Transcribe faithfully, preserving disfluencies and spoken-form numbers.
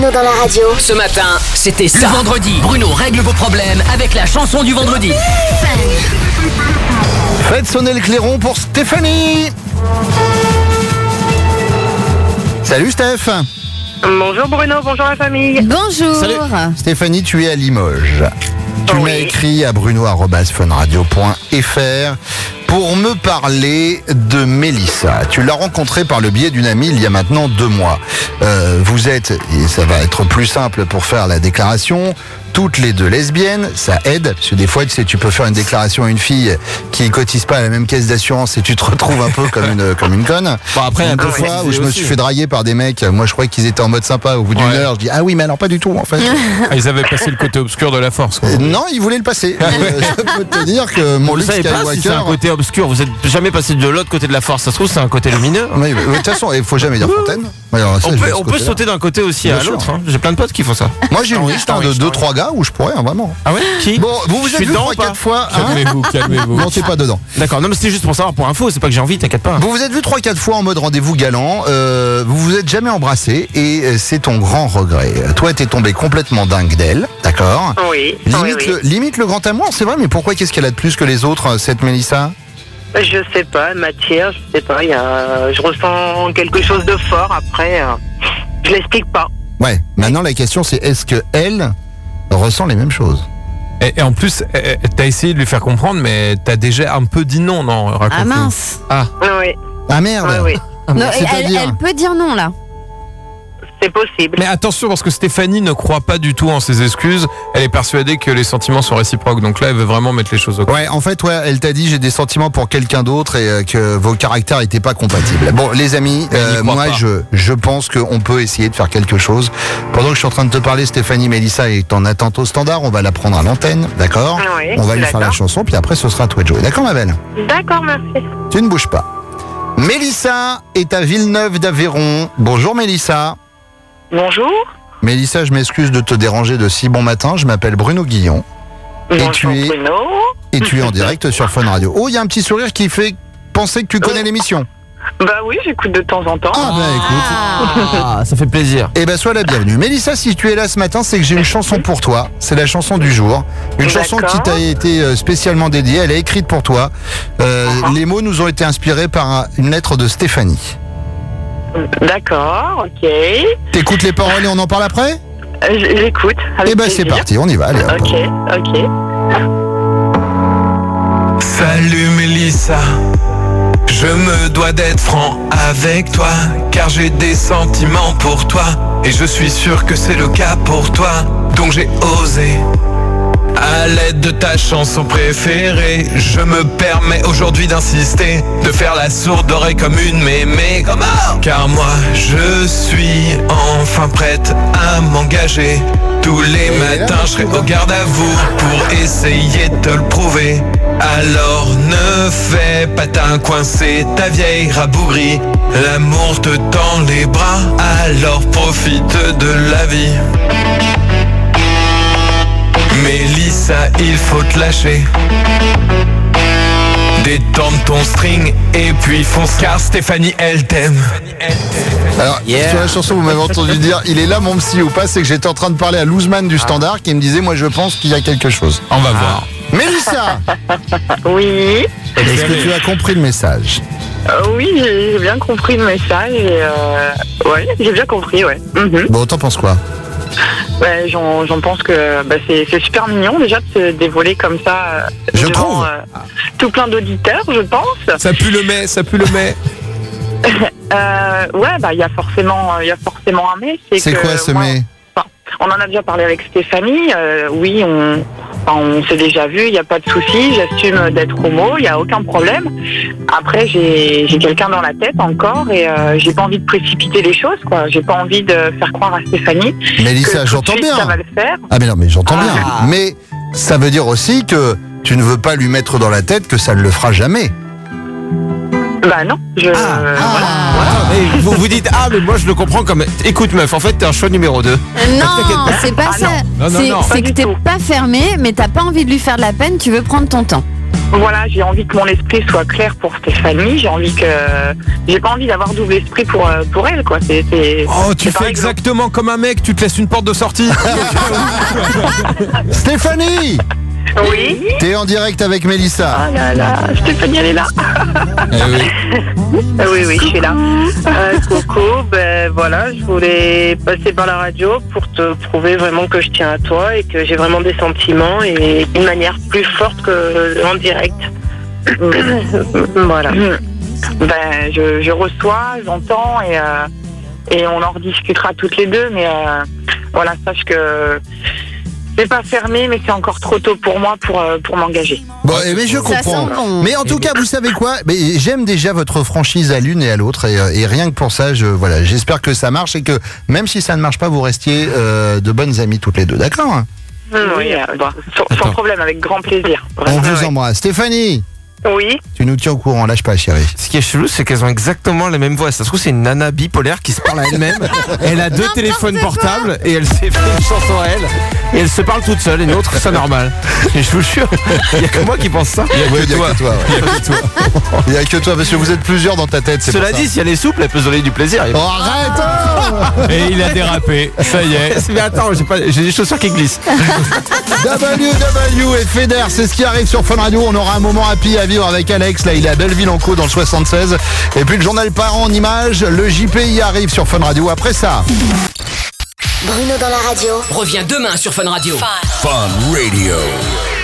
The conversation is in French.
Bruno dans la radio. Ce matin, c'était ça. Le vendredi, Bruno règle vos problèmes avec la chanson du vendredi. Faites sonner le clairon pour Stéphanie. Salut Steph. Bonjour Bruno, bonjour la famille. Bonjour. Salut. Stéphanie, tu es à Limoges. Tu Oui. m'as écrit à bruno arobase fun radio point f r pour me parler de Mélissa. Tu l'as rencontrée par le biais d'une amie il y a maintenant deux mois. Euh, vous êtes, et ça va être plus simple pour faire la déclaration, toutes les deux lesbiennes, ça aide, parce que des fois, tu sais, tu peux faire une déclaration à une fille qui cotise pas à la même caisse d'assurance et tu te retrouves un peu comme une, comme une conne. Bon, après, Il y a un deux peu fois où je me aussi. suis fait draguer par des mecs, moi je croyais qu'ils étaient en mode sympa, au bout d'une Ouais. heure, je dis, ah oui, mais alors pas du tout, en fait. Ah, ils avaient passé le côté obscur de la force. Quoi. Euh, Non, ils voulaient le passer. Euh, je peux te dire que mon Vous Luke savez pas si c'est un Skywalker... côté obscur, vous êtes jamais passé de l'autre côté de la force, ça se trouve c'est un côté lumineux. Oui, mais de toute façon, il faut jamais dire fontaine. Ouais, alors, ça, On je peut, vais de ce on peut côté-là. sauter d'un côté aussi Bien à sûr. l'autre, hein. J'ai plein de potes qui font ça. Moi, j'ai une T'en liste riches, hein, t'en de riches, deux t'en trois gars où je pourrais, hein, vraiment. Ah ouais Qui Bon, vous vous Je êtes suis vu dedans trois ou pas quatre fois. Hein Calmez-vous, calmez-vous. Non, t'es pas dedans. D'accord, non mais c'était juste pour savoir, pour info, c'est pas que j'ai envie, t'inquiète pas. Vous vous êtes vu trois quatre fois en mode rendez-vous galant. Euh, vous vous êtes jamais embrassé et euh, c'est ton grand regret. Toi, t'es tombé complètement dingue d'elle, d'accord. Oui, Limite, oui, oui. Le, limite le grand amour, c'est vrai, mais pourquoi qu'est-ce qu'elle a de plus que les autres, euh, cette Mélissa? Je sais pas, matière, je sais pas, il y a... je ressens quelque chose de fort après, euh, je l'explique pas. Ouais, maintenant la question c'est est-ce que elle ressent les mêmes choses? Et, et en plus, eh, eh, t'as essayé de lui faire comprendre, mais t'as déjà un peu dit non, non, raconte-nous. Ah mince. Oui, Ah merde. oui, oui, Non, elle, C'est-à-dire elle peut dire non là. c'est possible. Mais attention, parce que Stéphanie ne croit pas du tout en ses excuses. Elle est persuadée que les sentiments sont réciproques. Donc là, elle veut vraiment mettre les choses au clair. Ouais, en fait, ouais, elle t'a dit j'ai des sentiments pour quelqu'un d'autre et euh, que vos caractères n'étaient pas compatibles. Bon, les amis, Elle n'y euh, croit moi, pas. je, je pense qu'on peut essayer de faire quelque chose. Pendant que je suis en train de te parler, Stéphanie Mélissa est en attente au standard. On va la prendre à l'antenne, d'accord? Oui, On va lui faire la d'accord. chanson, puis après, ce sera à toi de jouer. D'accord, ma belle? D'accord, merci. Tu ne bouges pas. Mélissa est à Villeneuve d'Aveyron. Bonjour, Mélissa. Bonjour. Mélissa, je m'excuse de te déranger de si bon matin. Je m'appelle Bruno Guillon. Et Bonjour tu es- Bruno. Et tu es en direct sur Fun Radio. Oh, il y a un petit sourire qui fait penser que tu connais l'émission. Bah oui, j'écoute de temps en temps. Ah bah écoute. Ah, ça fait plaisir. Eh ben sois la bienvenue. Mélissa, si tu es là ce matin, c'est que j'ai une chanson pour toi. C'est la chanson du jour. Une chanson D'accord. qui t'a été euh, spécialement dédiée. Elle est écrite pour toi. Euh, Uh-huh. Les mots nous ont été inspirés par un- une lettre de Stéphanie. D'accord, ok. T'écoutes les paroles et on en parle après? Euh, j- J'écoute. avec Eh ben c'est plaisir. parti, on y va. Allez, hop. Ok, ok. Salut Mélissa, je me dois d'être franc avec toi, car j'ai des sentiments pour toi, et je suis sûr que c'est le cas pour toi, donc j'ai osé. À l'aide de ta chanson préférée, je me permets aujourd'hui d'insister, de faire la sourde oreille comme une mémé. Comment? Car moi je suis enfin prête à m'engager. Tous les matins je serai au garde à vous pour essayer de te le prouver. Alors ne fais pas t'un coincer ta vieille rabougrie. L'amour te tend les bras, alors profite de la vie. Mélissa, il faut te lâcher. Détendre ton string et puis fonce, car Stéphanie elle t'aime. Alors, Yeah. sur la chanson, vous m'avez entendu dire il est là mon psy ou pas, c'est que j'étais en train de parler à Louzman du Standard qui me disait moi je pense qu'il y a quelque chose. On va voir. Mélissa, Oui, est-ce que tu as compris le message? euh, oui, j'ai j'ai bien compris le message et euh, ouais, j'ai bien compris, ouais. Mhm. Bon, t'en penses quoi? Ouais, j'en j'en pense que bah, c'est c'est super mignon déjà de se dévoiler comme ça euh, Je devant trouve. euh, tout plein d'auditeurs, je pense. Ça pue le mai, ça pue le mai. Euh, ouais, bah il y a forcément, il y a forcément un mais. C'est que quoi ce moi, mais? enfin, on en a déjà parlé avec Stéphanie. euh, oui, on, enfin, on s'est déjà vu. Il n'y a pas de souci. J'assume d'être homo. Il n'y a aucun problème. Après, j'ai j'ai quelqu'un dans la tête encore et euh, j'ai pas envie de précipiter les choses, quoi. J'ai pas envie de faire croire à Stéphanie que Mélissa, tout de j'entends suite, bien. ça va le faire. Ah mais non, mais j'entends Ah. bien. Mais ça veut dire aussi que tu ne veux pas lui mettre dans la tête que ça ne le fera jamais. Bah non, je. Ah. voilà. Ah, et vous vous dites, ah mais moi je le comprends comme, écoute meuf, en fait t'es un choix numéro deux. Non, c'est pas Ah ça. Non, non, C'est non. c'est Pas que du t'es tout. pas fermé, mais t'as pas envie de lui faire de la peine, tu veux prendre ton temps. Voilà, j'ai envie que mon esprit soit clair pour Stéphanie. J'ai envie que, j'ai pas envie d'avoir double esprit pour euh, pour elle, quoi. C'est, c'est, Oh, tu c'est pas fais réglo. exactement comme un mec, tu te laisses une porte de sortie. Stéphanie, Oui. t'es en direct avec Mélissa. Ah là là, Stéphanie, elle est là. Eh oui. Ah oui, oui, je suis là. Euh, Coco, ben voilà, je voulais passer par la radio pour te prouver vraiment que je tiens à toi et que j'ai vraiment des sentiments et d'une manière plus forte que en direct. Voilà. Ben, je, je reçois, j'entends et, euh, et on en rediscutera toutes les deux, mais euh, voilà, sache que c'est pas fermé, mais c'est encore trop tôt pour moi pour, euh, pour m'engager. Bon, eh ben, je Ça comprends. sent bon. Mais en tout cas, vous savez quoi? Mais j'aime déjà votre franchise à l'une et à l'autre, et, euh, et rien que pour ça, je voilà, j'espère que ça marche et que même si ça ne marche pas, vous restiez euh, de bonnes amies toutes les deux, d'accord? hein Oui, euh, bon, sans, sans Attends. problème, avec grand plaisir. On Vraiment, vous ouais. embrasse. Stéphanie, Oui. tu nous tiens au courant, lâche pas, chérie. Ce qui est chelou, c'est qu'elles ont exactement la même voix. Ça se trouve, c'est une nana bipolaire qui se parle à elle-même. Elle a deux N'importe téléphones quoi. portables et elle s'est fait une chanson à elle. Et elle se parle toute seule. Et nous, on trouve ça normal. Et je vous jure, il y a que moi qui pense ça. Oui, il y a que toi. ouais. Il y a que toi, parce que vous êtes plusieurs dans ta tête. c'est Cela pour ça. dit, si elle est souple, elle peut se donner du plaisir. Oh, arrête. Et il a dérapé, ça y est. Mais attends, j'ai pas, j'ai des chaussures qui glissent. W W et Feder, c'est ce qui arrive sur Fun Radio. On aura un moment happy à vivre avec Alex. Là, il est à Belleville-en-Caux dans le soixante-seize. Et puis le journal parent en images. Le J P I arrive sur Fun Radio après ça. Bruno dans la radio. Reviens demain sur Fun Radio. Fun Radio.